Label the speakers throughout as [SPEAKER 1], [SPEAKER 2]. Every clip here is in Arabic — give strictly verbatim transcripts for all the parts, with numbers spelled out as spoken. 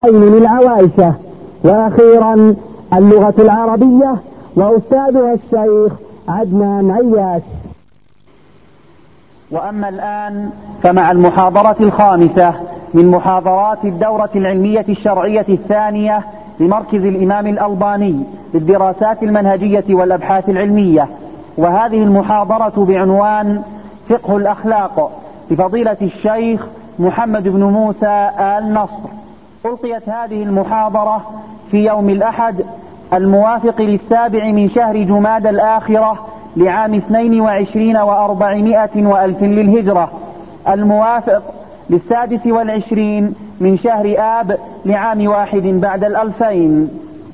[SPEAKER 1] العوائشة. وأخيرا اللغة العربية وأستاذها الشيخ عدنان عياش.
[SPEAKER 2] وأما الآن فمع المحاضرة الخامسة من محاضرات الدورة العلمية الشرعية الثانية لمركز الإمام الألباني للدراسات المنهجية والأبحاث العلمية، وهذه المحاضرة بعنوان فقه الأخلاق لفضيلة الشيخ محمد بن موسى آل نصر. ألقيت هذه المحاضرة في يوم الأحد الموافق للسابع من شهر جماد الآخرة لعام اثنين وعشرين وأربعمائة وألف للهجرة، الموافق للسادس والعشرين من شهر آب لعام واحد بعد الألفين.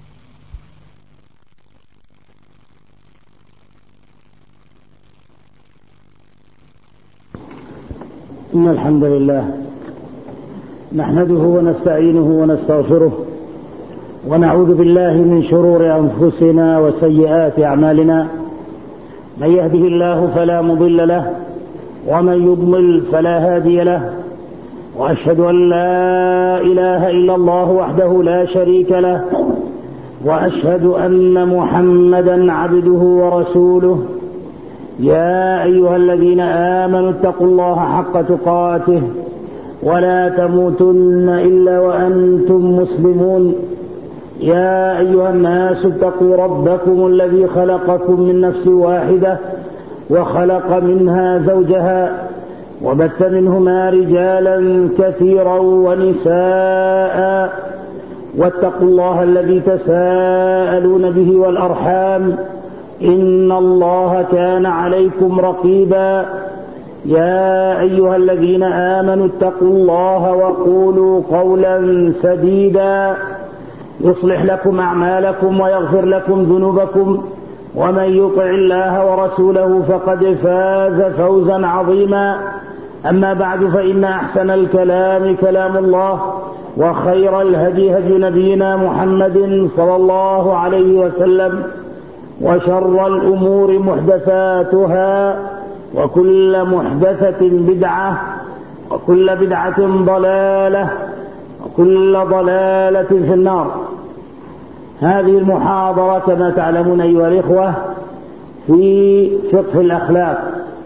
[SPEAKER 3] إن الحمد لله نحمده ونستعينه ونستغفره ونعوذ بالله من شرور أنفسنا وسيئات أعمالنا، من يهده الله فلا مضل له ومن يضلل فلا هادي له، وأشهد أن لا إله إلا الله وحده لا شريك له، وأشهد أن محمدا عبده ورسوله. يا أيها الذين آمنوا اتقوا الله حق تقاته ولا تموتن إلا وأنتم مسلمون. يا أيها الناس اتقوا ربكم الذي خلقكم من نفس واحدة وخلق منها زوجها وبث منهما رجالا كثيرا ونساء، واتقوا الله الذي تساءلون به والأرحام إن الله كان عليكم رقيبا. يا أيها الذين آمنوا اتقوا الله وقولوا قولا سديدا يصلح لكم أعمالكم ويغفر لكم ذنوبكم، ومن يطع الله ورسوله فقد فاز فوزا عظيما. أما بعد، فإن أحسن الكلام كلام الله، وخير الهدي هدي نبينا محمد صلى الله عليه وسلم، وشر الأمور محدثاتها، وكل محدثة بدعة، وكل بدعة ضلالة، وكل ضلالة في النار. هذه المحاضرة كما تعلمون أيها الإخوة في فقه الأخلاق،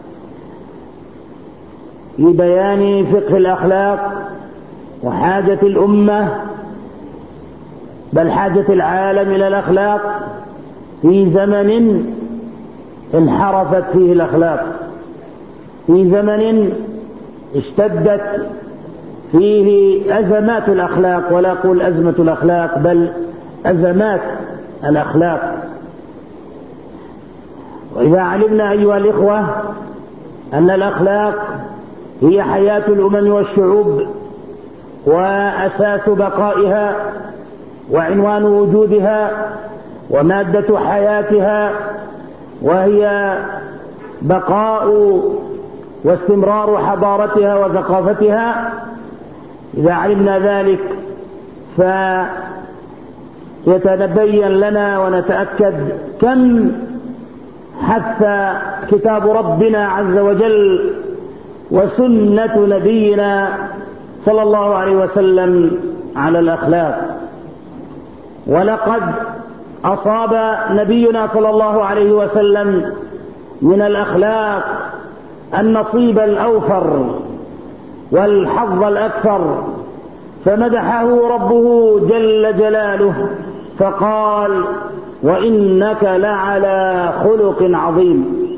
[SPEAKER 3] لبيان فقه الأخلاق وحاجة الأمة بل حاجة العالم إلى الأخلاق في زمن انحرفت فيه الأخلاق، في زمن اشتدت فيه أزمات الأخلاق، ولا أقول أزمة الأخلاق بل أزمات الأخلاق. وإذا علمنا أيها الإخوة أن الأخلاق هي حياة الأمم والشعوب وأساس بقائها وعنوان وجودها ومادة حياتها، وهي بقاء واستمرار حضارتها وثقافتها، إذا علمنا ذلك فيتبين لنا ونتأكد كم حث كتاب ربنا عز وجل وسنة نبينا صلى الله عليه وسلم على الأخلاق. ولقد أصاب نبينا صلى الله عليه وسلم من الأخلاق النصيب الأوفر والحظ الأكثر، فمدحه ربه جل جلاله فقال: وإنك لعلى خلق عظيم.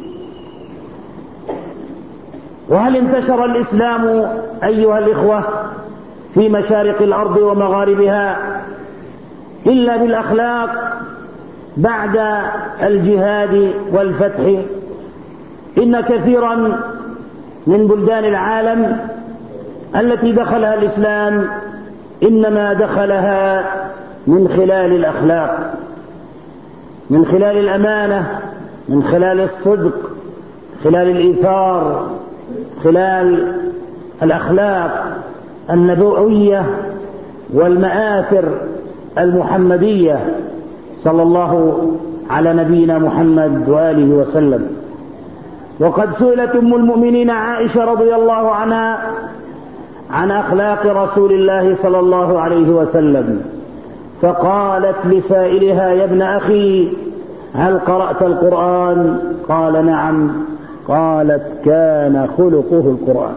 [SPEAKER 3] وهل انتشر الإسلام أيها الإخوة في مشارق الأرض ومغاربها إلا بالأخلاق بعد الجهاد والفتح؟ إن كثيرا من بلدان العالم التي دخلها الإسلام إنما دخلها من خلال الأخلاق، من خلال الأمانة، من خلال الصدق، خلال الإيثار، خلال الأخلاق النبوية والمآثر المحمدية صلى الله على نبينا محمد وآله وسلم. وقد سئلت أم المؤمنين عائشة رضي الله عنها عن أخلاق رسول الله صلى الله عليه وسلم، فقالت لسائلها: يا ابن أخي، هل قرأت القرآن؟ قال: نعم. قالت: كان خلقه القرآن.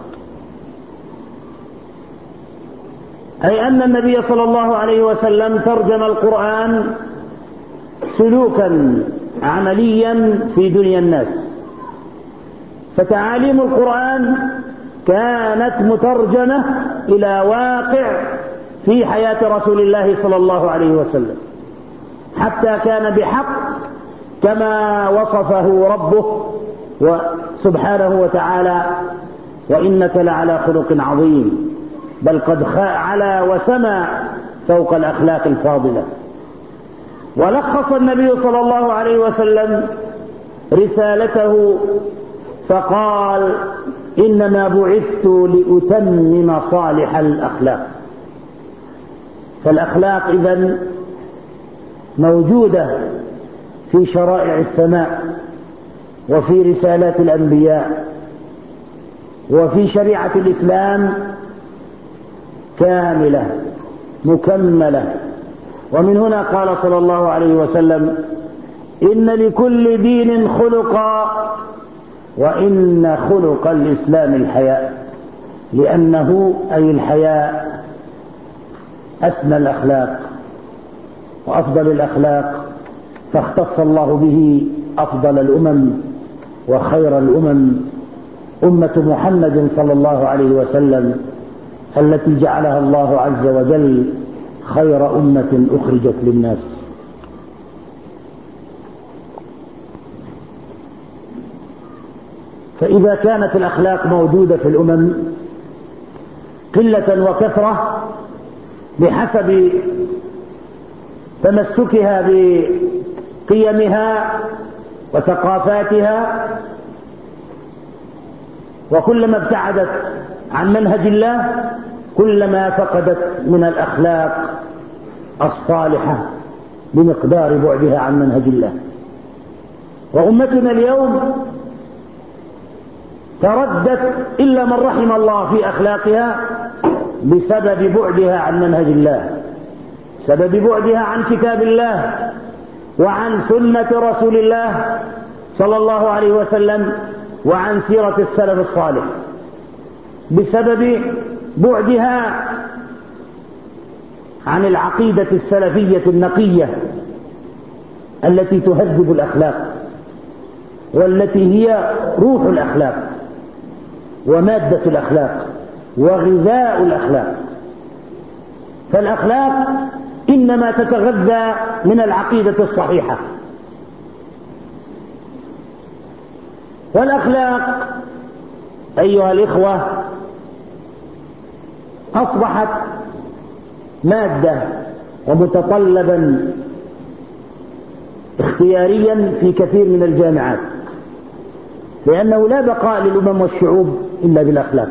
[SPEAKER 3] أي أن النبي صلى الله عليه وسلم ترجم القرآن سلوكا عمليا في دنيا الناس، فتعاليم القرآن كانت مترجمة إلى واقع في حياة رسول الله صلى الله عليه وسلم، حتى كان بحق كما وصفه ربه سبحانه وتعالى: وإنك لعلى خلق عظيم، بل قد علا وسمى فوق الأخلاق الفاضلة. ولخص النبي صلى الله عليه وسلم رسالته فقال: إنما بعثت لأتمم صالح الأخلاق. فالأخلاق إذن موجودة في شرائع السماء، وفي رسالات الأنبياء، وفي شريعة الإسلام كاملة مكملة. ومن هنا قال صلى الله عليه وسلم: إن لكل دين خلقا، وإن خلق الإسلام الحياء، لأنه أي الحياء أسمى الأخلاق وأفضل الأخلاق، فاختص الله به أفضل الأمم وخير الأمم، أمة محمد صلى الله عليه وسلم، التي جعلها الله عز وجل خير أمة أخرجت للناس. فإذا كانت الأخلاق موجودة في الأمم قلة وكثرة بحسب تمسكها بقيمها وثقافاتها، وكلما ابتعدت عن منهج الله كلما فقدت من الأخلاق الصالحة بمقدار بعدها عن منهج الله. وأمتنا اليوم تردت إلا من رحم الله في أخلاقها بسبب بعدها عن منهج الله، سبب بعدها عن كتاب الله وعن سنة رسول الله صلى الله عليه وسلم وعن سيرة السلف الصالح، بسبب بعدها عن العقيدة السلفية النقية التي تهذب الأخلاق، والتي هي روح الأخلاق ومادة الأخلاق وغذاء الأخلاق. فالأخلاق إنما تتغذى من العقيدة الصحيحة. والأخلاق أيها الإخوة أصبحت مادة ومتطلبا اختياريا في كثير من الجامعات، لأنه لا بقاء للأمم والشعوب إلا بالأخلاق.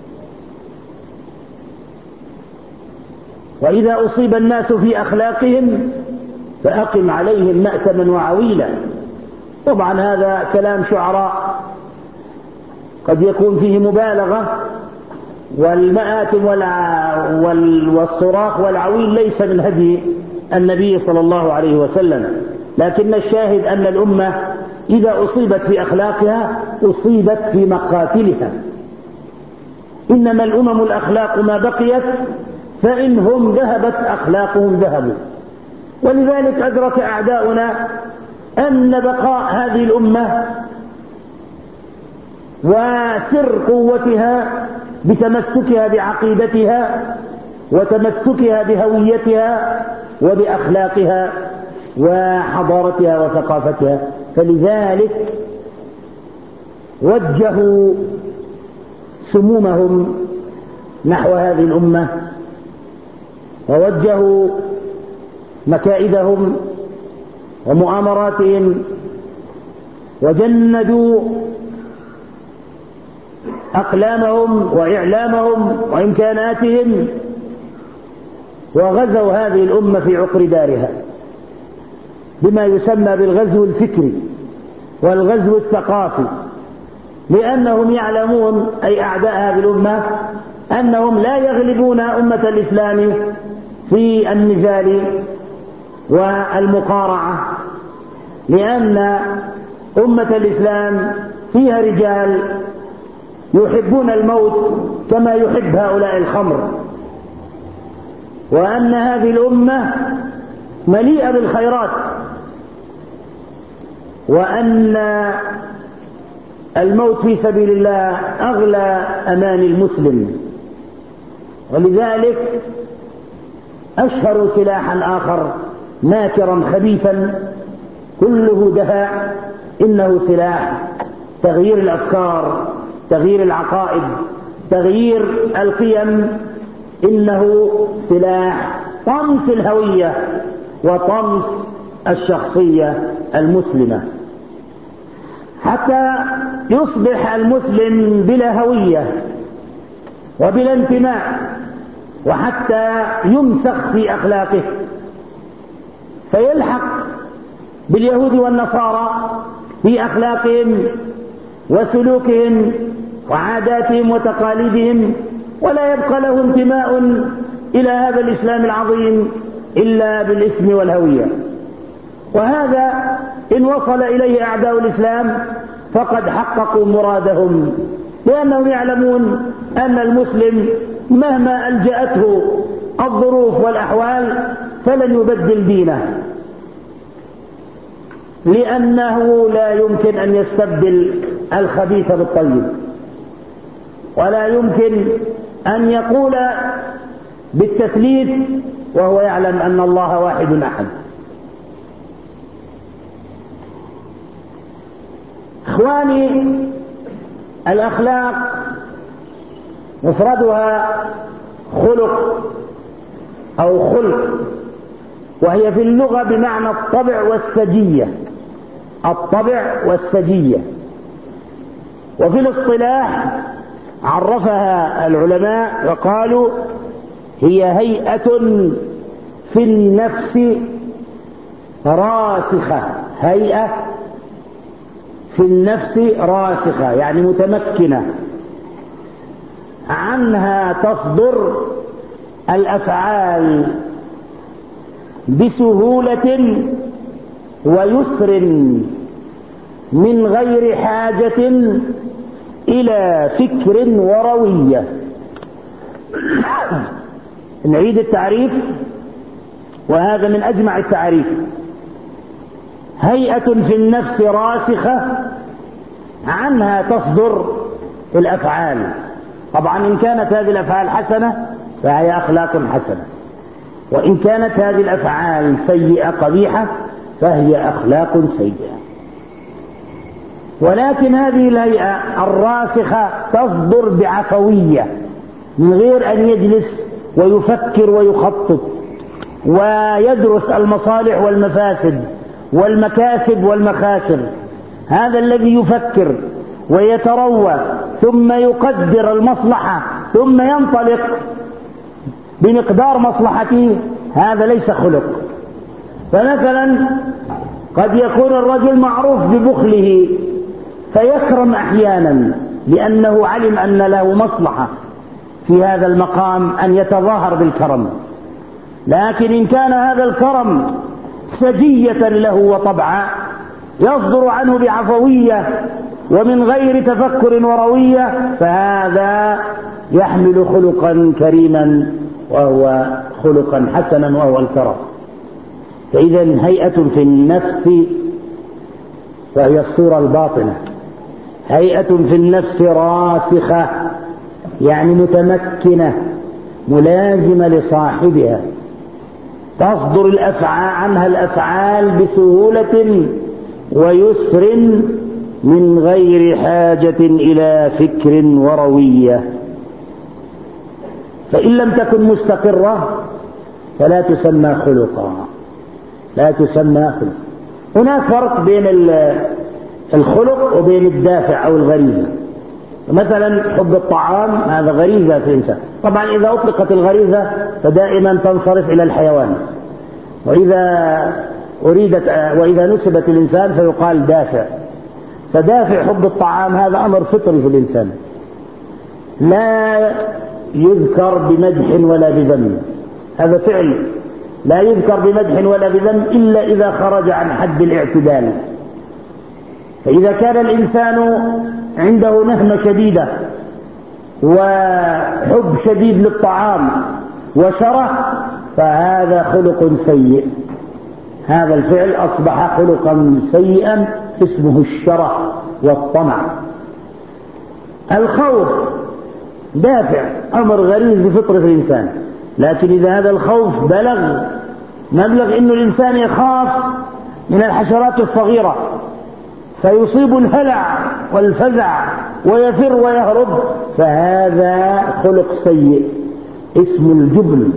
[SPEAKER 3] وإذا أصيب الناس في أخلاقهم فأقم عليهم مأتما وعويلا. طبعا هذا كلام شعراء قد يكون فيه مبالغة، والمآتم والصراخ والعويل ليس من هدي النبي صلى الله عليه وسلم، لكن الشاهد أن الأمة إذا أصيبت في أخلاقها أصيبت في مقاتلها. إنما الأمم الأخلاق ما بقيت، فإنهم ذهبت أخلاقهم ذهبوا. ولذلك أدرك أعداؤنا أن بقاء هذه الأمة وسر قوتها بتمسكها بعقيدتها وتمسكها بهويتها وبأخلاقها وحضارتها وثقافتها. فلذلك وجهوا سمومهم نحو هذه الأمة، ووجهوا مكائدهم ومؤامراتهم، وجندوا أقلامهم وإعلامهم وإمكاناتهم، وغزوا هذه الأمة في عقر دارها بما يسمى بالغزو الفكري والغزو الثقافي، لأنهم يعلمون أي أعداء هذه الأمة أنهم لا يغلبون أمة الإسلام في النزال والمقارعة، لأن أمة الإسلام فيها رجال يحبون الموت كما يحب هؤلاء الخمر، وأن هذه الأمة مليئة بالخيرات، وأن الموت في سبيل الله أغلى أمان المسلم. ولذلك أشهر سلاحا آخر ناكرا خبيثا كله دهاء، إنه سلاح تغيير الأفكار، تغيير العقائد، تغيير القيم، إنه سلاح طمس الهوية وطمس الشخصية المسلمة، حتى يصبح المسلم بلا هوية وبلا انتماء، وحتى يمسخ في أخلاقه فيلحق باليهود والنصارى في أخلاقهم وسلوكهم وعاداتهم وتقاليدهم، ولا يبقى له انتماء إلى هذا الإسلام العظيم إلا بالاسم والهوية. وهذا إن وصل إليه أعداء الإسلام فقد حققوا مرادهم، لأنهم يعلمون أن المسلم مهما ألجأته الظروف والأحوال فلن يبدل دينه، لأنه لا يمكن أن يستبدل الخبيث بالطيب، ولا يمكن أن يقول بالتثليث وهو يعلم أن الله واحد أحد. إخواني، الأخلاق مفردها خلق أو خلق، وهي في اللغة بمعنى الطبع والسجية، الطبع والسجية. وفي الاصطلاح عرفها العلماء وقالوا هي هيئة في النفس راسخة، هيئة في النفس راسخة يعني متمكنة، عنها تصدر الأفعال بسهولة ويسر من غير حاجة إلى فكر وروية. نعيد التعريف، وهذا من أجمع التعريف. هيئة في النفس راسخة عنها تصدر الأفعال. طبعا إن كانت هذه الأفعال حسنة فهي أخلاق حسنة، وإن كانت هذه الأفعال سيئة قبيحة فهي أخلاق سيئة. ولكن هذه الهيئة الراسخة تصدر بعفوية من غير أن يجلس ويفكر ويخطط ويدرس المصالح والمفاسد والمكاسب والمخاسر. هذا الذي يفكر ويتروى ثم يقدر المصلحة ثم ينطلق بمقدار مصلحته، هذا ليس خلق. فمثلا قد يكون الرجل معروف ببخله فيكرم أحيانا لأنه علم أن له مصلحة في هذا المقام أن يتظاهر بالكرم، لكن إن كان هذا الكرم سجية له وطبعا يصدر عنه بعفوية ومن غير تفكر وروية فهذا يحمل خلقا كريما وهو خلقا حسنا وهو الكرم. فإذا هيئة في النفس وهي الصورة الباطنة، هيئة في النفس راسخة يعني متمكنة ملازمة لصاحبها، تصدر الأفعال عنها الأفعال بسهولة ويسر من غير حاجة إلى فكر وروية. فإن لم تكن مستقرة فلا تسمى خلقا، لا تسمى خلقا. هناك فرق بين الخلق وبين الدافع أو الغريزة. مثلا حب الطعام هذا غريزة في الإنسان، طبعا إذا أطلقت الغريزة فدائما تنصرف إلى الحيوان، وإذا أريدت وإذا نسبت الإنسان فيقال دافع. فدافع حب الطعام هذا أمر فطري في الإنسان، لا يذكر بمدح ولا بذم، هذا فعل لا يذكر بمدح ولا بذم إلا إذا خرج عن حد الاعتدال. فإذا كان الإنسان عنده نهمة شديدة وحب شديد للطعام وشره فهذا خلق سيء، هذا الفعل أصبح خلقا سيئا اسمه الشره والطمع. الخوف دافع، أمر غريزي فطري في الإنسان، لكن إذا هذا الخوف بلغ مبلغ إنه الإنسان يخاف من الحشرات الصغيرة فيصيب الهلع والفزع ويفر ويهرب، فهذا خلق سيء اسمه الجبن.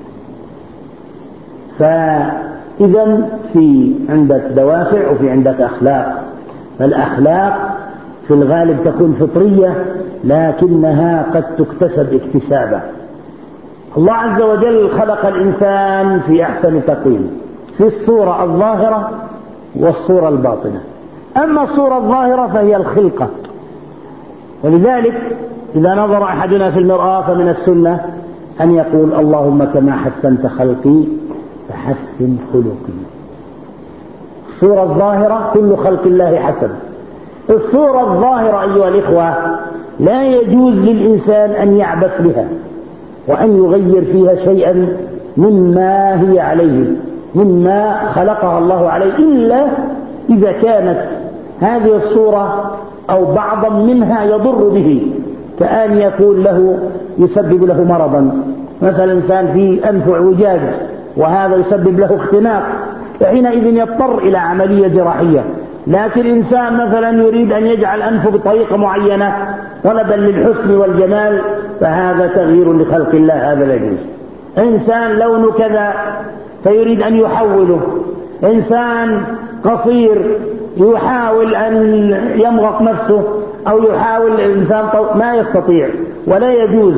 [SPEAKER 3] فإذا في عندك دوافع وفي عندك أخلاق، فالأخلاق في الغالب تكون فطرية لكنها قد تكتسب اكتسابا. الله عز وجل خلق الإنسان في أحسن تقويم، في الصورة الظاهرة والصورة الباطنة. أما الصورة الظاهرة فهي الخلقة، ولذلك إذا نظر أحدنا في المرآة فمن السنة أن يقول اللهم كما حسنت خلقي فحسن خلقي. الصورة الظاهرة كل خلق الله حسن. الصورة الظاهرة أيها الإخوة لا يجوز للإنسان أن يعبث بها وأن يغير فيها شيئا مما هي عليه، مما خلقها الله عليه، إلا إذا كانت هذه الصورة أو بعضا منها يضر به، كأن يكون له يسبب له مرضا، مثلا إنسان في أنف اعوجاج وهذا يسبب له اختناق، فحينئذ يضطر إلى عملية جراحية. لكن إنسان مثلا يريد أن يجعل أنفه بطريقة معينة طلبا للحسن والجمال فهذا تغيير لخلق الله، هذا لا يجوز. إنسان لونه كذا فيريد أن يحوله، إنسان قصير يحاول أن يمغط نفسه أو يحاول إنسان ما يستطيع ولا يجوز.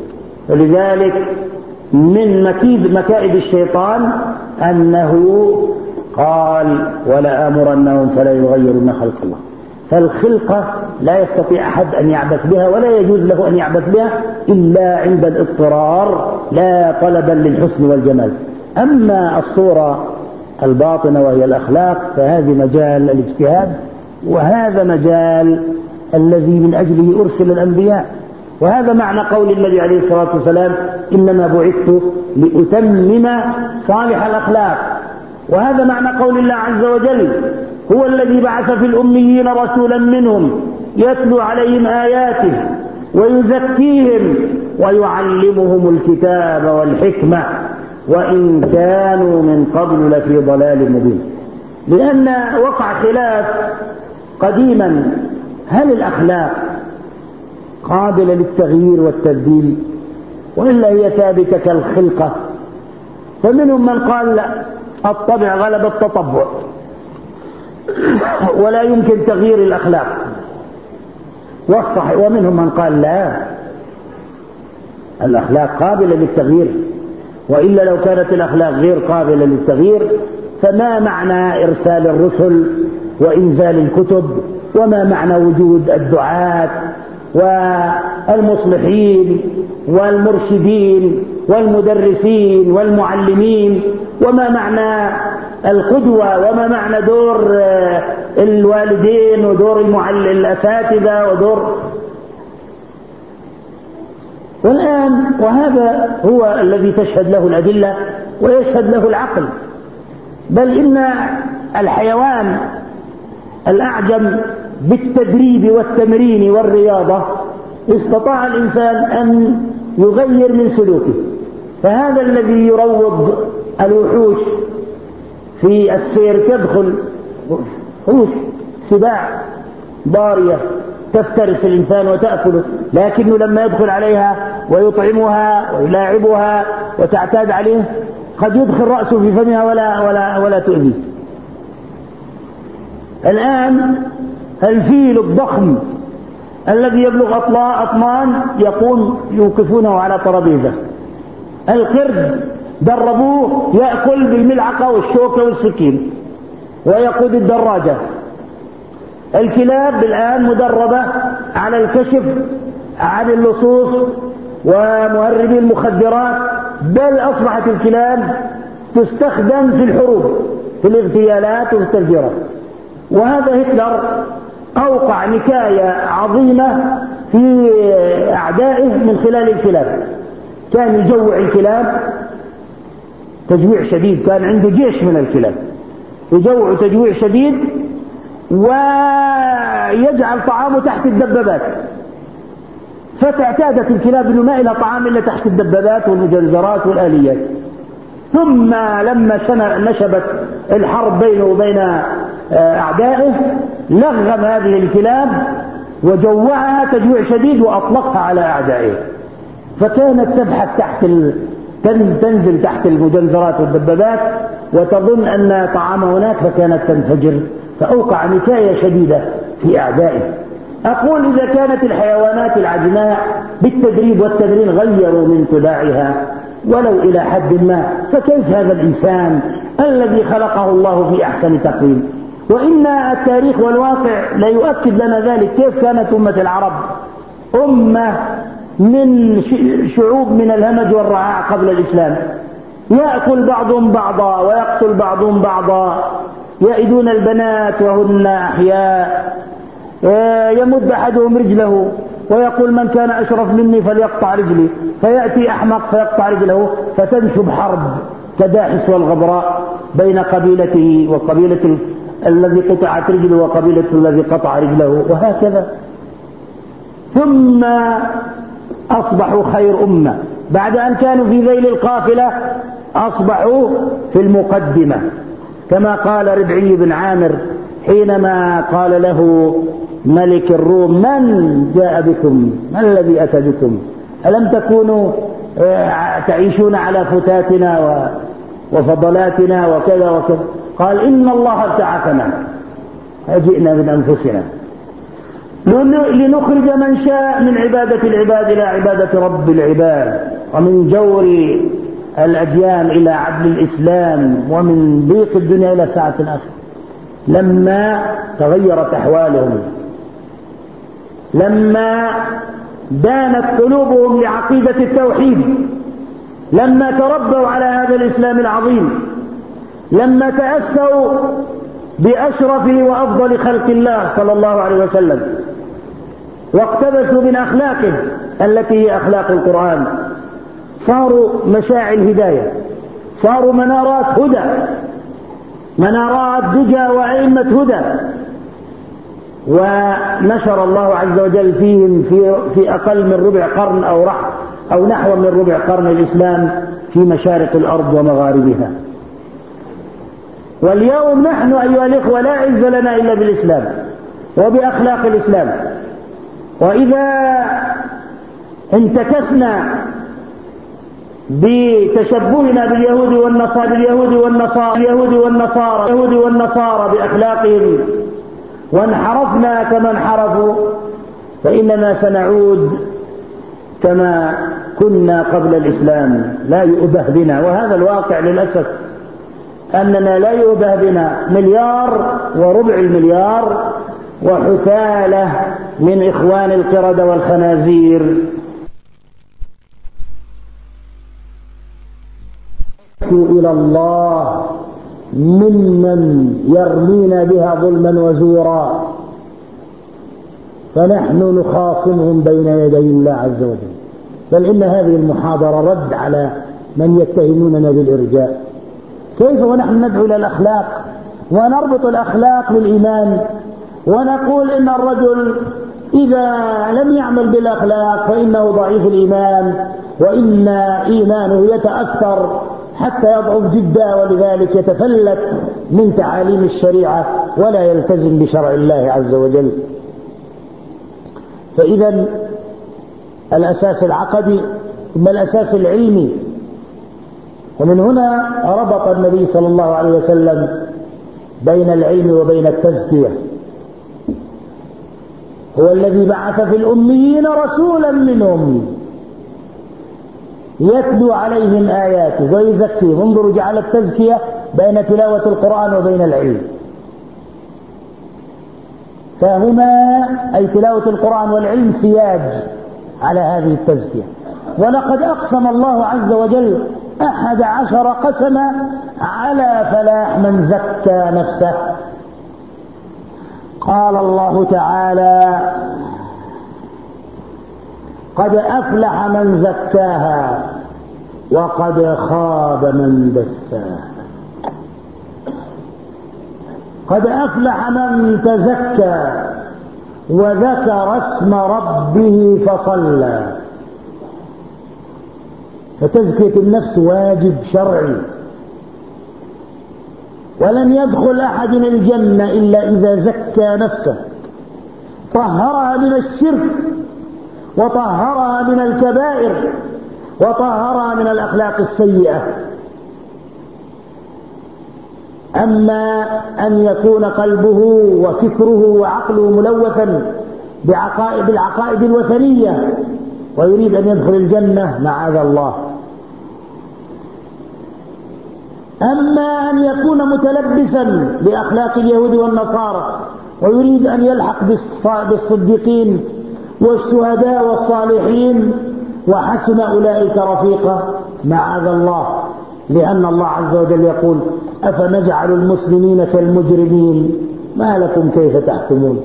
[SPEAKER 3] ولذلك من مكيد مكائد الشيطان أنه قال ولا آمرنهم فلا يغيرن خلق الله. فالخلقة لا يستطيع أحد أن يعبث بها ولا يجوز له أن يعبث بها إلا عند الاضطرار لا طلبا للحسن والجمال. أما الصورة الباطنة وهي الأخلاق فهذه مجال الاجتهاد، وهذا مجال الذي من أجله أرسل الأنبياء، وهذا معنى قول النبي عليه الصلاة والسلام إنما بعثت لأتمم صالح الأخلاق. وهذا معنى قول الله عز وجل هو الذي بعث في الأميين رسولا منهم يتلو عليهم آياته ويزكيهم ويعلمهم الكتاب والحكمة وإن كانوا من قبل لفي ضلال مبين. لأن وقع خلاف قديما هل الأخلاق قابلة للتغيير والتبديل وإلا هي ثابتة كالخلقة؟ فمنهم من قال لا، الطبع غلب التطبع ولا يمكن تغيير الأخلاق والصحيح، ومنهم من قال لا، الأخلاق قابلة للتغيير، وإلا لو كانت الأخلاق غير قابلة للتغيير فما معنى إرسال الرسل وإنزال الكتب، وما معنى وجود الدعاة والمصلحين والمرشدين والمدرسين والمعلمين، وما معنى القدوة، وما معنى دور الوالدين ودور الأساتذة ودور. والآن وهذا هو الذي تشهد له الأدلة ويشهد له العقل، بل إن الحيوان الأعجم بالتدريب والتمرين والرياضة استطاع الإنسان أن يغير من سلوكه. فهذا الذي يروض الوحوش في السير تدخل وحوش سباع ضارية تفترس الإنسان وتأكله، لكنه لما يدخل عليها ويطعمها ويلاعبها وتعتاد عليه قد يدخل رأسه في فمها ولا, ولا, ولا تؤذيه. الآن الفيل الضخم الذي يبلغ أطمان يقوم يوقفونه على ترابيزة. القرد دربوه يأكل بالملعقة والشوكة والسكين ويقود الدراجة. الكلاب الآن مدربة على الكشف عن اللصوص ومهربي المخدرات، بل أصبحت الكلاب تستخدم في الحروب، في الاغتيالات والتفجيرات. وهذا هتلر أوقع نكاية عظيمة في أعدائه من خلال الكلاب. كان يجوع الكلاب تجويع شديد، كان عنده جيش من الكلاب يجوع تجويع شديد، ويجعل طعامه تحت الدبابات، فتعتادت الكلاب انه ما لها طعام الا تحت الدبابات والمجنزرات والآليات. ثم لما نشبت الحرب بينه وبين أعدائه لغم هذه الكلاب وجوعها تجويع شديد وأطلقها على أعدائه، فكانت تبحث تحت ال... تنزل تحت المجنزرات والدبابات وتظن أن طعام هناك، فكانت تنفجر، فأوقع نكاية شديدة في أعدائه. أقول إذا كانت الحيوانات العجماء بالتدريب والتمرين غيروا من طباعها ولو إلى حد ما، فكيف هذا الإنسان الذي خلقه الله في أحسن تقويم؟ وإن التاريخ والواقع لا يؤكد لنا ذلك. كيف كانت أمة العرب أمة من شعوب من الهمج والرعاع قبل الإسلام، يأكل بعضهم بعضا ويقتل بعضهم بعضا، يئدون البنات وهن أحياء، يمد أحدهم رجله ويقول من كان أشرف مني فليقطع رجلي، فيأتي أحمق فيقطع رجله، فتنشب حرب كداحس والغبراء بين قبيلته وقبيلة الذي قطعت رجله وقبيلة الذي قطع رجله، وهكذا. ثم أصبحوا خير أمة بعد أن كانوا في ذيل القافلة، أصبحوا في المقدمة، كما قال ربعي بن عامر حينما قال له ملك الروم من جاء بكم، ما الذي أتى بكم، ألم تكونوا تعيشون على فتاتنا وفضلاتنا وكذا وكذا؟ قال إن الله ابتعثنا فجئنا من أنفسنا لنخرج من شاء من عبادة العباد إلى عبادة رب العباد، ومن جور الأديان إلى عدل الإسلام، ومن ضيق الدنيا إلى سعة الآخرة. لما تغيرت أحوالهم، لما دانت قلوبهم لعقيدة التوحيد، لما تربوا على هذا الإسلام العظيم، لما تأسوا بأشرف وأفضل خلق الله صلى الله عليه وسلم، واقتبسوا من أخلاقه التي هي أخلاق القرآن، صاروا مشاعل هداية، صاروا منارات هدى، منارات دجى وأئمة هدى. ونشر الله عز وجل فيهم في, في أقل من ربع قرن أو رح أو نحو من ربع قرن الإسلام في مشارق الأرض ومغاربها. واليوم نحن أيها الإخوة لا عز لنا إلا بالإسلام وبأخلاق الإسلام. وإذا انتكسنا بتشبهنا باليهود والنصارى باليهود والنصارى اليهود والنصارى اليهود والنصارى بأخلاقهم وانحرفنا كما انحرفوا، فإننا سنعود كما كنا قبل الإسلام، لا يؤبه بنا. وهذا الواقع للأسف، أننا لا يؤبه بنا مليار وربع المليار وحثالة من إخوان القردة والخنازير إلى الله ممن يرمينا بها ظلما وزورا، فنحن نخاصمهم بين يدي الله عز وجل. بل إن هذه المحاضرة رد على من يتهموننا بالإرجاء. كيف ونحن ندعو إلى الأخلاق ونربط الأخلاق بالإيمان ونقول إن الرجل إذا لم يعمل بالأخلاق فإنه ضعيف الإيمان، وإن إيمانه يتأثر حتى يضعف جدا، ولذلك يتفلت من تعاليم الشريعة ولا يلتزم بشرع الله عز وجل. فإذا الأساس العقدي ثم الأساس العلمي. ومن هنا ربط النبي صلى الله عليه وسلم بين العلم وبين التزكية. هو الذي بعث في الأميين رسولا منهم يتلو عليهم آياته ويزكيهم. انظروا، جعل التزكية بين تلاوة القرآن وبين العلم. فهما أي تلاوة القرآن والعلم سياج على هذه التزكية. ولقد أقسم الله عز وجل أحد عشر قسما على فلاح من زكى نفسه. قال الله تعالى: قد أفلح من زكاها وقد خاب من دساها. قد أفلح من تزكى وذكر اسم ربه فصلى. فتزكية النفس واجب شرعي، ولن يدخل أحد الجنة إلا إذا زكى نفسه، طهرها من الشرك وطهرها من الكبائر وطهرها من الأخلاق السيئة. أما أن يكون قلبه وفكره وعقله ملوثا بعقائد بالعقائد الوثنية ويريد أن يدخل الجنة، معاذ الله. أما أن يكون متلبسا بأخلاق اليهود والنصارى ويريد أن يلحق بالصديقين والشهداء والصالحين وحسن أولئك رفيقا، معاذ الله، لأن الله عز وجل يقول: أفنجعل المسلمين كالمجرمين ما لكم كيف تحكمون.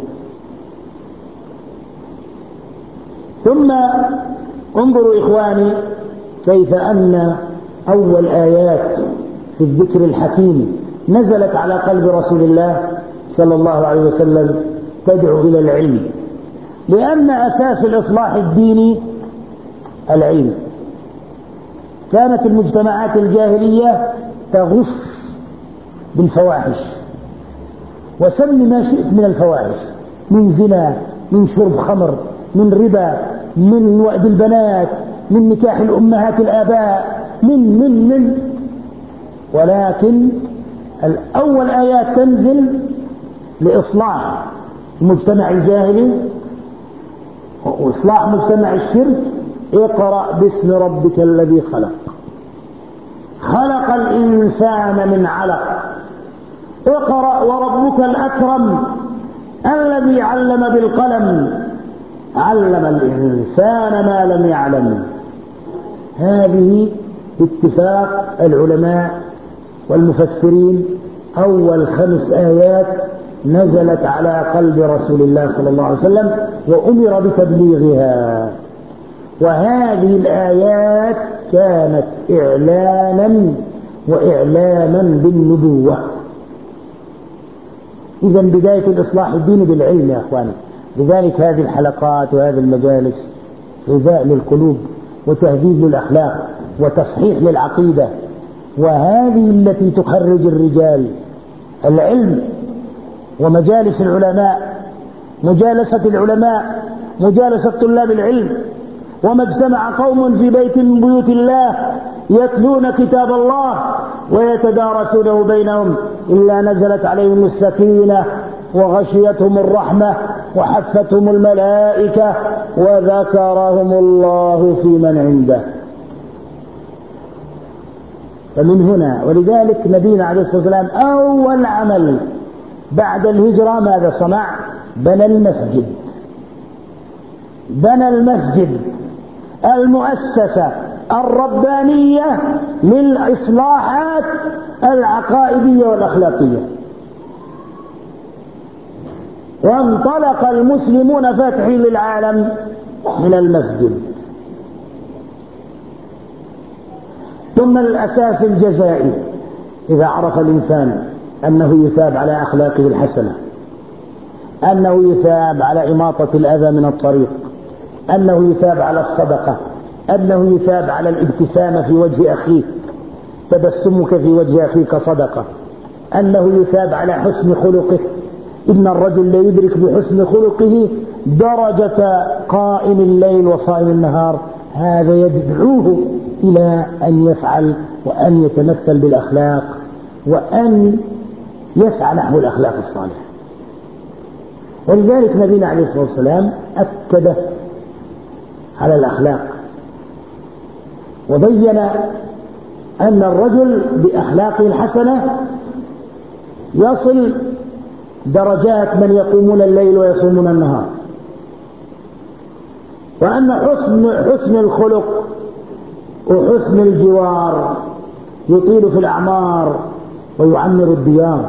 [SPEAKER 3] ثم انظروا إخواني كيف أن أول آيات في الذكر الحكيم نزلت على قلب رسول الله صلى الله عليه وسلم تدعو إلى العلم، لأن أساس الإصلاح الديني العلم. كانت المجتمعات الجاهلية تغش بالفواحش، وسم ما شئت من الفواحش، من زنا، من شرب خمر، من ربا، من وأد البنات، من نكاح الأمهات الآباء، من من من ولكن الأول آيات تنزل لإصلاح المجتمع الجاهلي وإصلاح مجتمع الشرك. اقرأ باسم ربك الذي خلق، خلق الإنسان من علق، اقرأ وربك الأكرم الذي علم بالقلم، علم الإنسان ما لم يعلم. هذه باتفاق العلماء والمفسرين أول خمس آيات نزلت على قلب رسول الله صلى الله عليه وسلم وأمر بتبليغها. وهذه الآيات كانت إعلانا وإعلاما بالنبوة. إذا بداية الإصلاح الديني بالعلم يا أخواني. لذلك هذه الحلقات وهذه المجالس غذاء للقلوب وتهذيب للأخلاق وتصحيح للعقيدة، وهذه التي تخرج الرجال. العلم ومجالس العلماء، مجالسة العلماء، مجالسة طلاب العلم. وما اجتمع قوم في بيت من بيوت الله يتلون كتاب الله ويتدارسونه بينهم إلا نزلت عليهم السكينة وغشيتهم الرحمة وحفتهم الملائكة وذكرهم الله في من عنده. فمن هنا ولذلك نبينا عليه الصلاة والسلام أول عمل بعد الهجرة ماذا صنع؟ بنى المسجد. بنى المسجد المؤسسة الربانية للإصلاحات العقائدية والأخلاقية. وانطلق المسلمون فاتحين للعالم من المسجد. ثم الأساس الجزائي، إذا عرف الإنسان أنه يثاب على أخلاقه الحسنة، أنه يثاب على إماطة الأذى من الطريق، أنه يثاب على الصدقة، أنه يثاب على الابتسامة في وجه أخيه، تبسمك في وجه أخيك صدقة، أنه يثاب على حسن خلقه. إن الرجل لا يدرك بحسن خلقه درجة قائم الليل وصائم النهار. هذا يدعوه إلى أن يفعل وأن يتمثل بالأخلاق وأن يسعى نحو الأخلاق الصالحة. ولذلك نبينا عليه الصلاة والسلام أكد على الأخلاق وبين أن الرجل بأخلاقه الحسنة يصل درجات من يقومون الليل ويصومون النهار، وأن حسن حسن الخلق وحسن الجوار يطيل في الأعمار ويعمر الديار.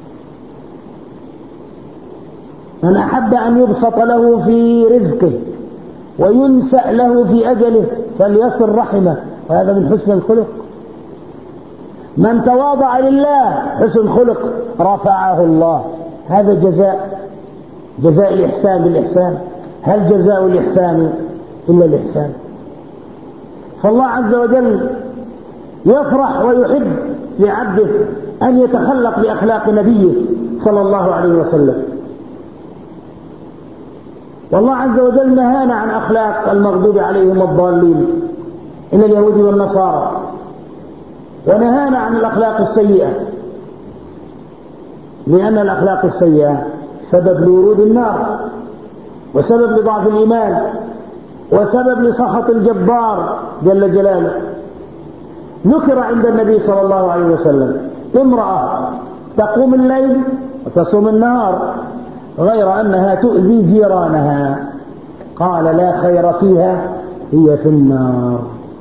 [SPEAKER 3] من أحب أن يبسط له في رزقه وينسأ له في أجله فليصل رحمه، وهذا من حسن الخلق. من تواضع لله حسن خلق رفعه الله، هذا جزاء جزاء الإحسان بالإحسان. هل جزاء الإحسان إلا الإحسان؟ فالله عز وجل يفرح ويحب لعبده أن يتخلق بأخلاق نبيه صلى الله عليه وسلم. والله عز وجل نهانا عن أخلاق المغضوب عليهم الضالين إلى اليهود والنصارى، ونهانا عن الأخلاق السيئة، لأن الأخلاق السيئة سبب لورود النار، وسبب لضعف الإيمان، وسبب لسخط الجبار جل جلاله. ذكر عند النبي صلى الله عليه وسلم امرأة تقوم الليل وتصوم النهار غير أنها تؤذي جيرانها، قال لا خير فيها، هي في النار.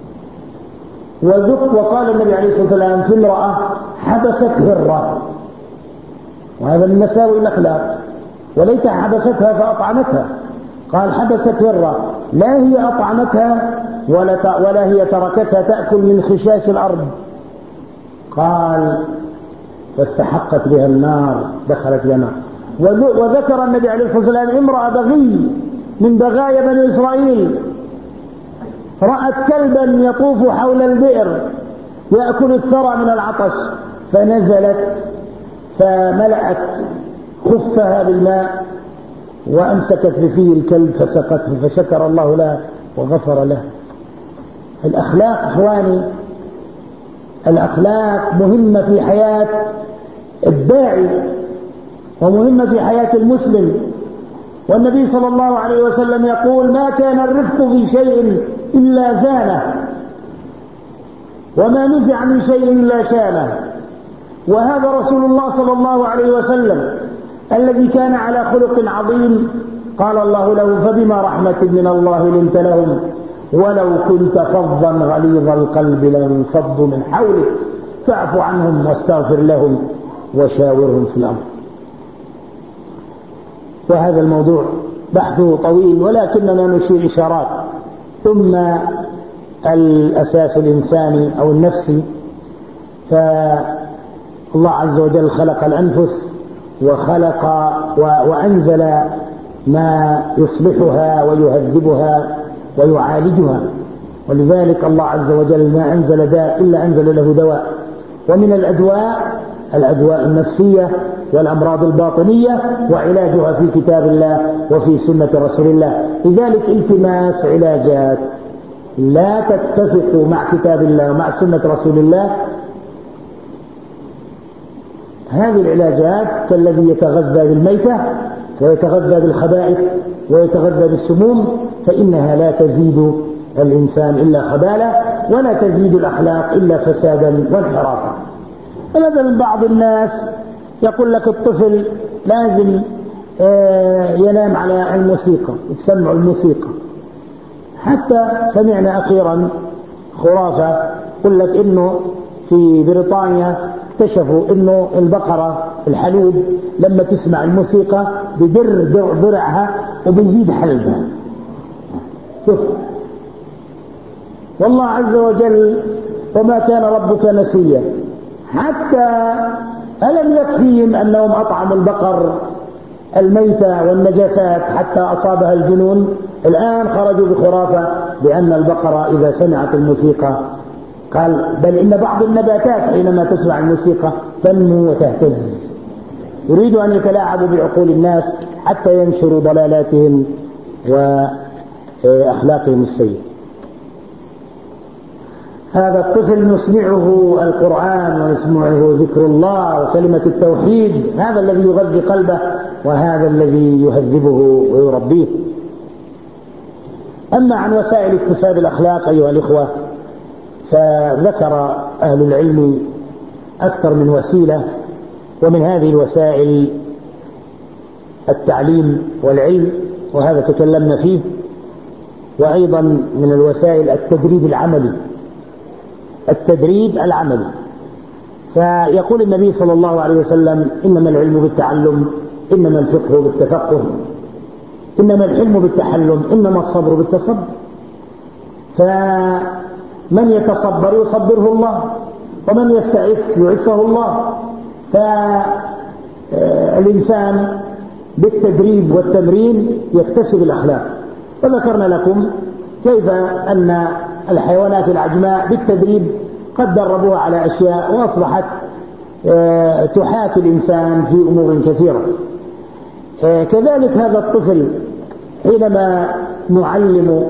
[SPEAKER 3] وقال النبي عليه الصلاة والسلام في امرأة حبست هرة، وهذا من مساوئ الأخلاق، وليت حبستها فأطعمتها، قال حبست هرة، لا هي أطعمتها ولا, ولا هي تركتها تأكل من خشاش الأرض، قال فاستحقت بها النار، دخلت بها النار. وذكر النبي عليه الصلاة والسلام امرأة بغي من بغايا بني إسرائيل رأت كلبا يطوف حول البئر يأكل الثرى من العطش، فنزلت فملأت خفها بالماء وأمسكت بفيه الكلب فسقته، فشكر الله له وغفر له. الأخلاق إخواني، الأخلاق مهمة في حياة الداعي ومهمة في حياة المسلم. والنبي صلى الله عليه وسلم يقول ما كان الرفق في شيء إلا زانه، وما نزع من شيء إلا شانه. وهذا رسول الله صلى الله عليه وسلم الذي كان على خلق عظيم، قال الله له فبما رحمة من الله لنت لهم ولو كنت فظا غليظ القلب لانفضوا من حولك فاعف عنهم واستغفر لهم وشاورهم في الأمر. وهذا الموضوع بحثه طويل، ولكننا نشير إشارات. ثم الأساس الإنساني أو النفسي، فالله عز وجل خلق الأنفس وخلق وأنزل ما يصلحها ويهذبها ويعالجها، ولذلك الله عز وجل ما أنزل داء إلا أنزل له دواء. ومن الأدواء الأدواء النفسية والأمراض الباطنية، وعلاجها في كتاب الله وفي سنة رسول الله. لذلك التماس علاجات لا تتفق مع كتاب الله ومع سنة رسول الله، هذه العلاجات كالذي يتغذى بالميتة ويتغذى بالخبائث ويتغذى بالسموم، فإنها لا تزيد الإنسان إلا خبالة، ولا تزيد الأخلاق إلا فسادا وانحرافا. فمثلا بعض الناس يقول لك الطفل لازم ينام على الموسيقى، يسمع الموسيقى. حتى سمعنا أخيرا خرافة يقول لك إنه في بريطانيا اكتشفوا إنه البقرة الحلوب لما تسمع الموسيقى بدر درع درعها وبيزيد حلبها. شوف والله عز وجل وما كان ربك نسيا. حتى ألم يكفيهم أنهم أطعموا البقر الميتة والنجاسات حتى أصابها الجنون؟ الآن خرجوا بخرافة بأن البقرة إذا سمعت الموسيقى، قال بل إن بعض النباتات حينما تسمع الموسيقى تنمو وتهتز. يريدوا أن يتلاعبوا بعقول الناس حتى ينشروا ضلالاتهم وأخلاقهم السيئة. هذا الطفل نسمعه القرآن ونسمعه ذكر الله وكلمة التوحيد، هذا الذي يغذي قلبه وهذا الذي يهذبه ويربيه. أما عن وسائل اكتساب الأخلاق أيها الإخوة، فذكر أهل العلم أكثر من وسيلة، ومن هذه الوسائل التعليم والعلم، وهذا تكلمنا فيه. وأيضا من الوسائل التدريب العملي، التدريب العملي. فيقول النبي صلى الله عليه وسلم: إنما العلم بالتعلم، إنما الفقه بالتفقه، إنما الحلم بالتحلم، إنما الصبر بالتصبر. فمن يتصبر يصبره الله، ومن يستعف يعفه الله. فالإنسان بالتدريب والتمرين يكتسب الأخلاق. وذكرنا لكم كيف أن الحيوانات العجماء بالتدريب قد دربوها على أشياء وأصبحت تحاكي الإنسان في أمور كثيرة. كذلك هذا الطفل حينما نعلم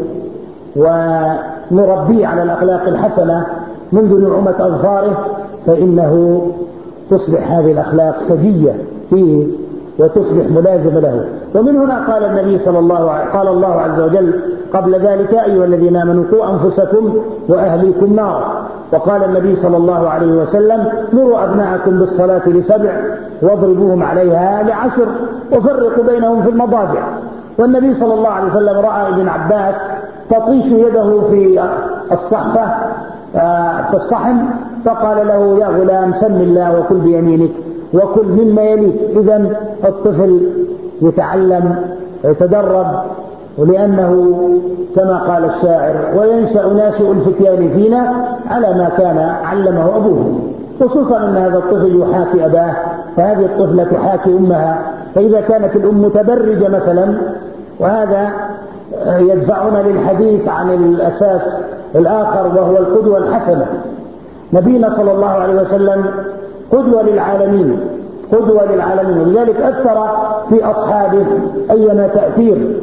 [SPEAKER 3] ونربيه على الأخلاق الحسنة منذ نعومة أظفاره فإنه تصبح هذه الأخلاق سجية فيه وتصبح ملازمة له. ومن هنا قال النبي صلى الله عليه قال الله عز وجل قبل ذلك: أيها الذين آمنوا قوا أنفسكم وأهليكم نارا. وقال النبي صلى الله عليه وسلم: مروا أبناءكم بالصلاة لسبع واضربوهم عليها لعشر وفرقوا بينهم في المضاجع. والنبي صلى الله عليه وسلم رأى ابن عباس تطيش يده في الصحفة في الصحن فقال له: يا غلام سم الله وكل بيمينك وكل مما يليك. إذن الطفل يتعلم يتدرب، ولأنه كما قال الشاعر: وينشأ ناشئ الفتيان فينا على ما كان علمه أبوه. خصوصا أن هذا الطفل يحاكي أباه، فهذه الطفلة تحاكي أمها. فإذا كانت الأم متبرجة مثلا، وهذا يدفعنا للحديث عن الأساس الآخر وهو القدوة الحسنة. نبينا صلى الله عليه وسلم قدوة للعالمين، قدوة للعالمين، ولذلك أثر في أصحابه أيما تأثير.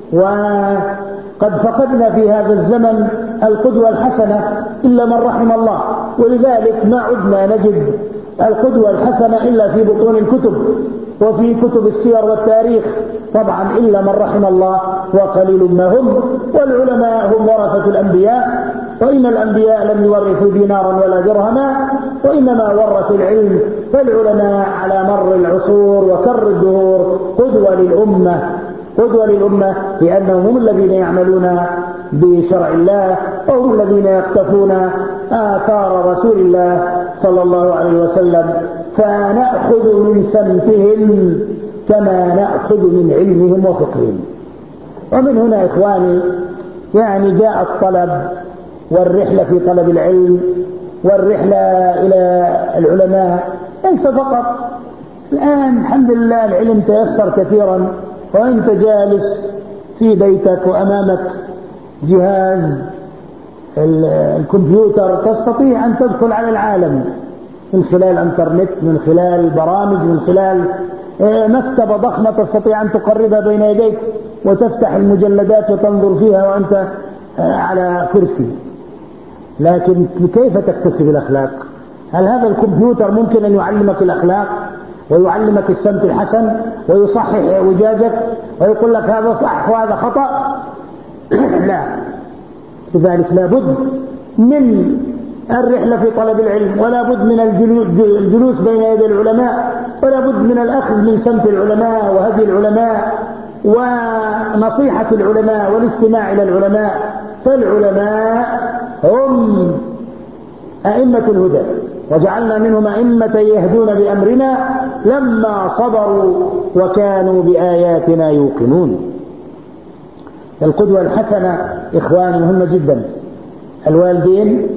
[SPEAKER 3] وقد فقدنا في هذا الزمن القدوة الحسنة إلا من رحم الله، ولذلك ما عدنا نجد القدوة الحسنة إلا في بطون الكتب وفي كتب السير والتاريخ، طبعا إلا من رحم الله وقليل ما هم. والعلماء هم ورثة الأنبياء، وإن الأنبياء لم يورثوا دينارا ولا درهما، وإنما ورثوا العلم. فالعلماء على مر العصور وكر الدهور قدوة للأمة، قدوة للأمة، لأنهم هم الذين يعملون بشرع الله، وهم الذين يقتفون آثار رسول الله صلى الله عليه وسلم. فنأخذ من سمتهم كما نأخذ من علمهم وفقههم. ومن هنا إخواني يعني جاء الطلب والرحلة في طلب العلم والرحلة إلى العلماء ليس فقط. الآن الحمد لله العلم تيسر كثيرا، وأنت جالس في بيتك وأمامك جهاز الكمبيوتر تستطيع أن تدخل على العالم من خلال الانترنت، من خلال البرامج، من خلال مكتبة ضخمة تستطيع أن تقربها بين يديك وتفتح المجلدات وتنظر فيها وأنت على كرسي. لكن كيف تكتسب الأخلاق؟ هل هذا الكمبيوتر ممكن أن يعلمك الأخلاق ويعلمك السمت الحسن ويصحح وجاجك ويقول لك هذا صح وهذا خطأ؟ لا. لذلك لا بد من الرحلة في طلب العلم، ولا بد من الجلوس بين يدي العلماء، ولا بد من الأخذ من سمت العلماء وهدي العلماء ونصيحة العلماء والاستماع إلى العلماء. فالعلماء هم أئمة الهدى، وجعلنا منهم أئمة يهدون بأمرنا لما صبروا وكانوا بآياتنا يوقنون. القدوة الحسنة إخواني مهمة جدا. الوالدين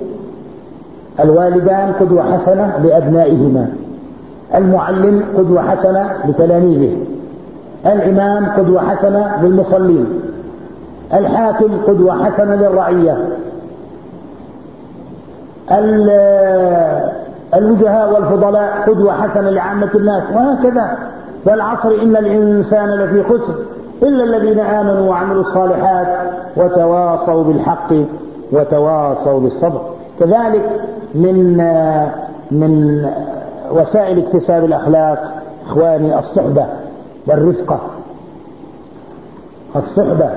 [SPEAKER 3] الوالدان قدوة حسنة لأبنائهما، المعلم قدوة حسنة لتلاميذه، الإمام قدوة حسنة للمصلين، الحاكم قدوة حسنة للرعية، الوجهاء والفضلاء قدوة حسنة لعامة الناس، وهكذا. والعصر إن الإنسان لفي خسر إلا الذين آمنوا وعملوا الصالحات وتواصوا بالحق وتواصوا بالصبر. كذلك من من وسائل اكتساب الأخلاق إخواني الصحبة والرفقة. الصحبة،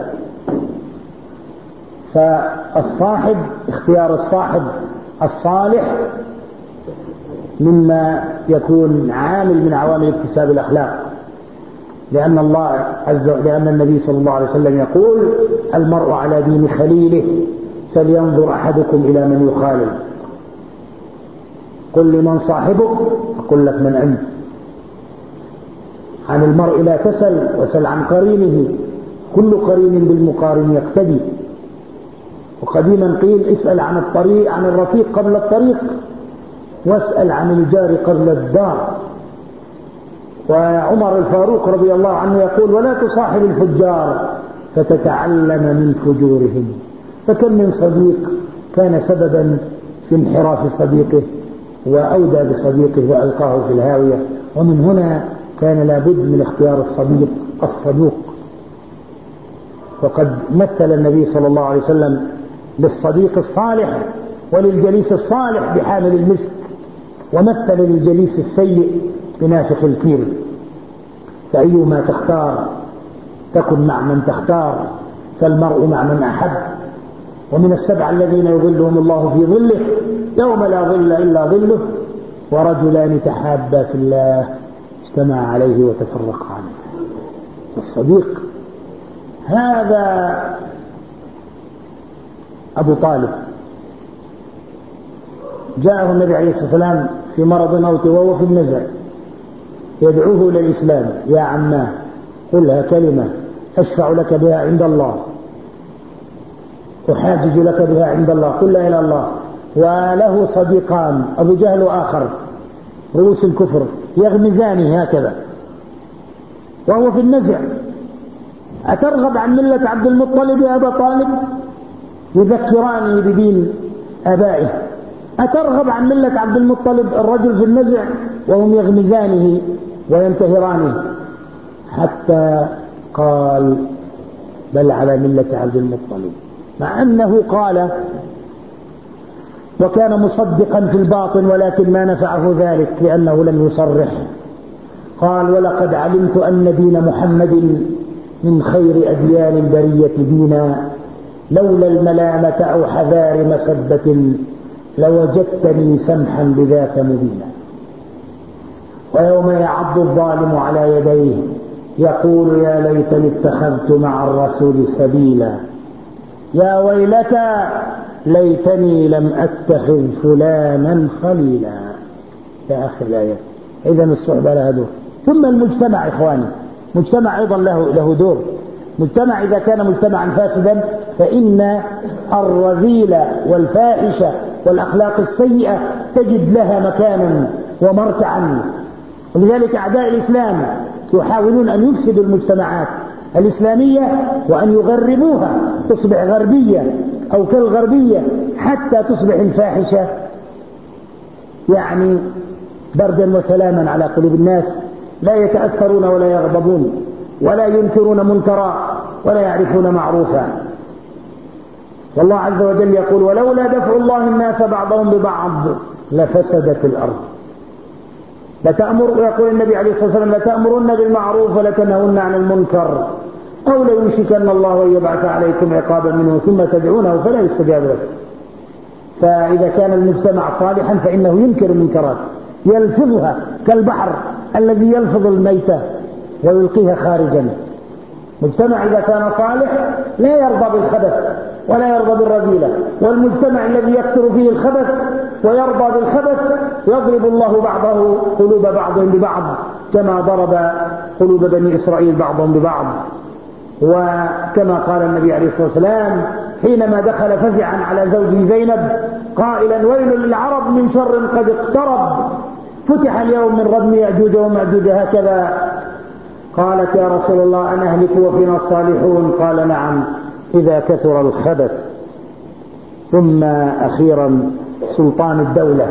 [SPEAKER 3] فالصاحب اختيار الصاحب الصالح مما يكون عامل من عوامل اكتساب الأخلاق، لأن الله عز وجل لأن النبي صلى الله عليه وسلم يقول: المرء على دين خليله فلينظر أحدكم إلى من يخالل. قل لي من صاحبك أقول لك من أنت. عن المرء لا تسل وسل عن قرينه، كل قرين بالمقارن يقتدي. وقديما قيل اسأل عن الطريق عن الرفيق قبل الطريق، واسأل عن الجار قبل الدار. وعمر الفاروق رضي الله عنه يقول ولا تصاحب الفجار فتتعلم من فجورهم. فكم من صديق كان سببا في انحراف صديقه وأودى بصديقه وألقاه في الهاوية. ومن هنا كان لابد من اختيار الصديق الصدوق. وقد مثل النبي صلى الله عليه وسلم للصديق الصالح وللجليس الصالح بحامل المسك، ومثل للجليس السيء بنافخ الكير. فأيما تختار تكن مع من تختار، فالمرء مع من أحب. ومن السبع الذين يظلهم الله في ظله يوم لا ظل إلا ظله، ورجلان تحابا في الله اجتمع عليه وتفرقا عنه. الصديق هذا أبو طالب جاءه النبي عليه الصلاة والسلام في مرض موته وهو في النزع، يدعوه إلى الإسلام. يا عماه قلها كلمة أشفع لك بها عند الله، أحاجج لك بها عند الله، قل لا إله إلا الله. وله صديقان أبو جهل وآخر رؤوس الكفر يغمزانه هكذا وهو في النزع. أترغب عن ملة عبد المطلب يا أبا طالب؟ يذكراني بدين آبائه. أترغب عن ملة عبد المطلب؟ الرجل في النزع وهم يغمزانه وينتهرانه، حتى قال بل على ملة عبد المطلب، مع أنه قال وكان مصدقا في الباطن ولكن ما نفعه ذلك لأنه لم يصرح. قال ولقد علمت أن دين محمد من خير أديان البرية دينا، لولا الملامة أو حذار مسبة لوجدتني سمحا بذاك مبينا. ويوم يعض الظالم على يديه يقول يا ليتني اتخذت مع الرسول سبيلا، يا ويلتى ليتني لم أتخذ فلانا خليلا، يا أخي الآية. إذن الصحبة لها دور. ثم المجتمع إخواني، مجتمع أيضا له, له دور. مجتمع إذا كان مجتمعا فاسدا فإن الرذيل والفاحشة والأخلاق السيئة تجد لها مكانا ومرتعا. ولذلك أعداء الإسلام يحاولون أن يفسدوا المجتمعات الإسلامية وأن يغربوها تصبح غربية أو كالغربية، حتى تصبح الفاحشة يعني بردا وسلاما على قلوب الناس، لا يتأثرون ولا يغضبون ولا ينكرون منكرا ولا يعرفون معروفا. والله عز وجل يقول ولولا دفع الله الناس بعضهم ببعض لفسدت الأرض. لتأمر، يقول النبي عليه الصلاة والسلام لتأمرن بالمعروف ولتنهون عن المنكر أو ليوشكن الله أن يبعث عليكم عقابا منه ثم تدعونه فلا يستجاب لكم. فإذا كان المجتمع صالحا فإنه ينكر المنكرات يلفظها كالبحر الذي يلفظ الميتة ويلقيها خارجا. مجتمع إذا كان صالح لا يرضى بالخبث ولا يرضى بالرذيلة، والمجتمع الذي يكثر فيه الخبث ويرضى بالخبث يضرب الله بعضه قلوب بعضهم ببعض كما ضرب قلوب بني إسرائيل بعضهم ببعض. وكما قال النبي عليه الصلاة والسلام حينما دخل فزعا على زوجه زينب قائلا ويل للعرب من شر قد اقترب، فتح اليوم من ردم يأجوج ومأجوج هكذا. قالت يا رسول الله أنهلك وفينا الصالحون؟ قال نعم إذا كثر الخبث. ثم أخيرا سلطان الدولة،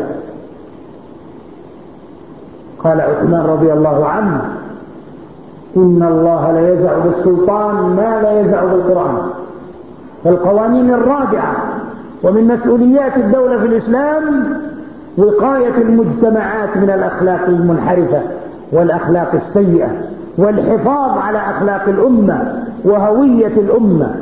[SPEAKER 3] قال عثمان رضي الله عنه إن الله لا يزع بالسلطان ما لا يزع بالقرآن. فالقوانين الرادعة ومن مسؤوليات الدولة في الإسلام وقاية المجتمعات من الأخلاق المنحرفة والأخلاق السيئة والحفاظ على أخلاق الأمة وهوية الأمة.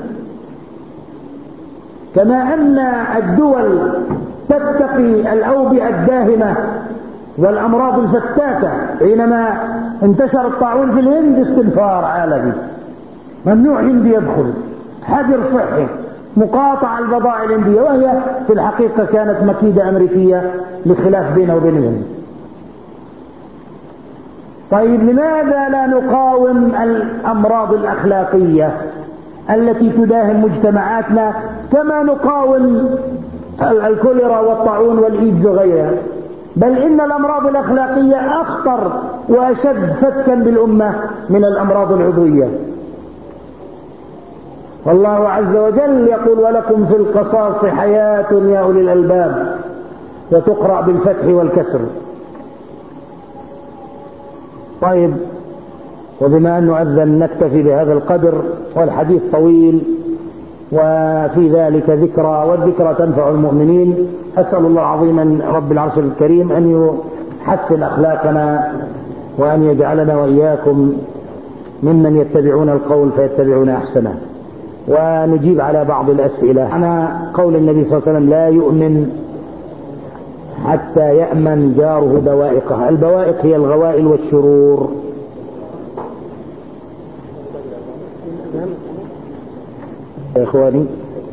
[SPEAKER 3] كما أن الدول تتقي الأوبئة الداهمة والأمراض الفتاكة. حينما انتشر الطاعون في الهند استنفار عالمي، ممنوع هندي يدخل، حجر صحي، مقاطعة البضائع الهندية، وهي في الحقيقة كانت مكيدة أمريكية لخلاف بينه وبين الهند. طيب لماذا لا نقاوم الأمراض الأخلاقية التي تداهم مجتمعاتنا كما نقاوم الكوليرا والطاعون والإيدز وغيرها؟ بل إن الأمراض الأخلاقية أخطر وأشد فتكا بالأمة من الأمراض العضوية. والله عز وجل يقول: ولكم في القصاص حياة يا أولي الألباب، وتقرأ بالفتح والكسر. طيب، وبما أن نؤذن نكتفي بهذا القدر، والحديث طويل وفي ذلك ذكرى، والذكرى تنفع المؤمنين. أسأل الله عظيما رب العرش الكريم أن يحسن أخلاقنا، وأن يجعلنا وإياكم ممن يتبعون القول فيتبعون أحسنه. ونجيب على بعض الأسئلة. أنا قول النبي صلى الله عليه وسلم: لا يؤمن حتى يأمن جاره بوائقه. البوائق هي الغوائل والشرور. يا إخواني،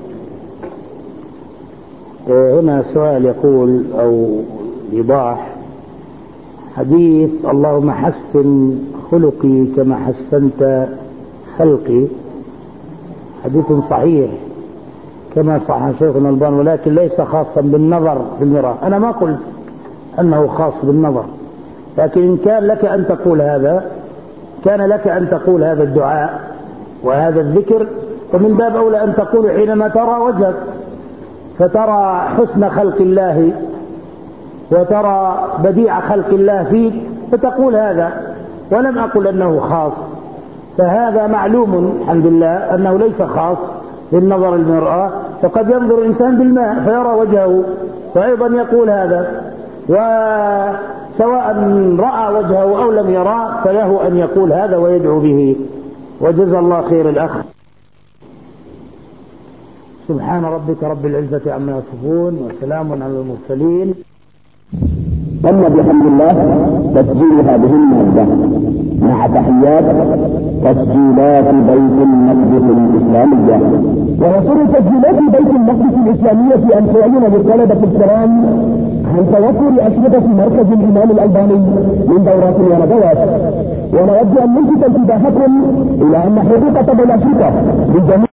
[SPEAKER 3] هنا سؤال يقول أو إيضاح: حديث اللهم حسن خلقي كما حسنت خلقي حديث صحيح كما صح شيخنا الألباني، ولكن ليس خاصا بالنظر في المرآة. أنا ما قلت أنه خاص بالنظر، لكن إن كان لك أن تقول هذا، كان لك أن تقول هذا الدعاء وهذا الذكر، ومن باب أولى أن تقول حينما ترى وجهك، فترى حسن خلق الله وترى بديع خلق الله فيك، فتقول هذا. ولم أقل أنه خاص، فهذا معلوم الحمد لله أنه ليس خاص بالنظر المرآة. فقد ينظر الإنسان بالماء فيرى وجهه وأيضا يقول هذا، وسواء رأى وجهه أو لم يرى فله أن يقول هذا ويدعو به. وجزا الله خير الأخ. سبحان ربك رب العزة عما يصفون، وسلام على المرسلين.
[SPEAKER 1] تم بحمد الله تسجيل هذه المادة مع تحيات تسجيلات بيت المقدس الإسلامية. ويسر تسجيلات بيت المقدس الإسلامية أن تعلن للطلبة الكرام عن توفر أشرطة مركز الإمام الألباني من دورات وندوات. ونود أن نلفت انتباهكم إلى أن حقوق طلب الأشرطة لجميع